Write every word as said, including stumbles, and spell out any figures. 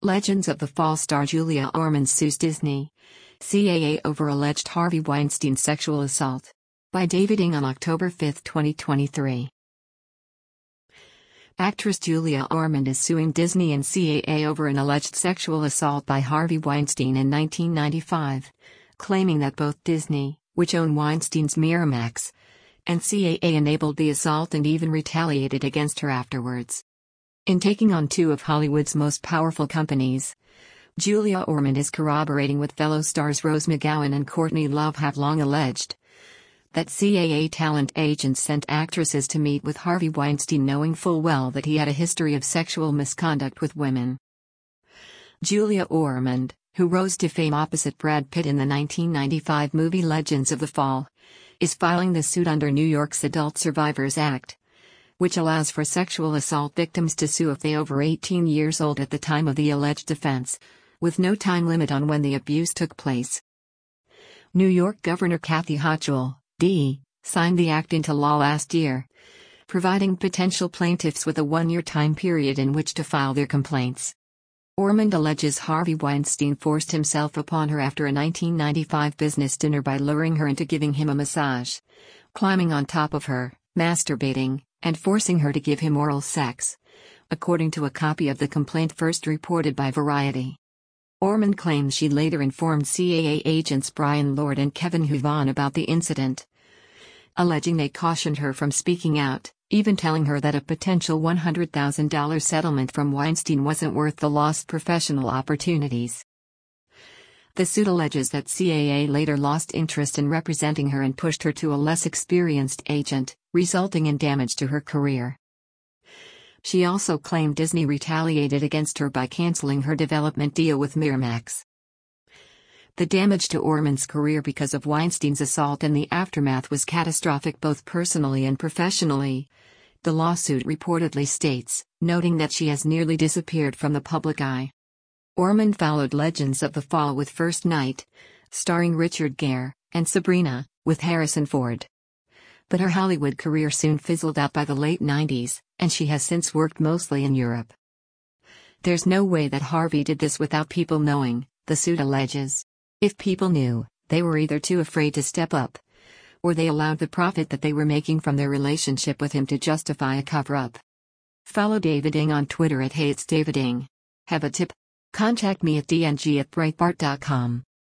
Legends of the Fall star Julia Ormond sues Disney, C A A over alleged Harvey Weinstein sexual assault. By David Ng on October fifth, twenty twenty-three. Actress Julia Ormond is suing Disney and C A A over an alleged sexual assault by Harvey Weinstein in nineteen ninety-five, claiming that both Disney, which owned Weinstein's Miramax, and C A A enabled the assault and even retaliated against her afterwards. In taking on two of Hollywood's most powerful companies, Julia Ormond is corroborating what fellow stars Rose McGowan and Courtney Love have long alleged: that C A A talent agents sent actresses to meet with Harvey Weinstein knowing full well that he had a history of sexual misconduct with women. Julia Ormond, who rose to fame opposite Brad Pitt in the nineteen ninety-five movie Legends of the Fall, is filing the suit under New York's Adult Survivors Act, which allows for sexual assault victims to sue if they are over eighteen years old at the time of the alleged offense, with no time limit on when the abuse took place. New York Governor Kathy Hochul, D, signed the act into law last year, providing potential plaintiffs with a one-year time period in which to file their complaints. Ormond alleges Harvey Weinstein forced himself upon her after a nineteen ninety-five business dinner by luring her into giving him a massage, climbing on top of her, masturbating, and forcing her to give him oral sex, according to a copy of the complaint first reported by Variety. Ormond claims she later informed C A A agents Brian Lord and Kevin Huvan about the incident, alleging they cautioned her from speaking out, even telling her that a potential one hundred thousand dollars settlement from Weinstein wasn't worth the lost professional opportunities. The suit alleges that C A A later lost interest in representing her and pushed her to a less experienced agent, resulting in damage to her career. She also claimed Disney retaliated against her by canceling her development deal with Miramax. The damage to Ormond's career because of Weinstein's assault and the aftermath was catastrophic both personally and professionally, the lawsuit reportedly states, noting that she has nearly disappeared from the public eye. Ormond followed Legends of the Fall with First Night, starring Richard Gere, and Sabrina, with Harrison Ford. But her Hollywood career soon fizzled out by the late nineties, and she has since worked mostly in Europe. There's no way that Harvey did this without people knowing, the suit alleges. If people knew, they were either too afraid to step up, or they allowed the profit that they were making from their relationship with him to justify a cover-up. Follow David Ng on Twitter at HatesDavidIng. Have a tip? Contact me at d n g at breitbart dot com.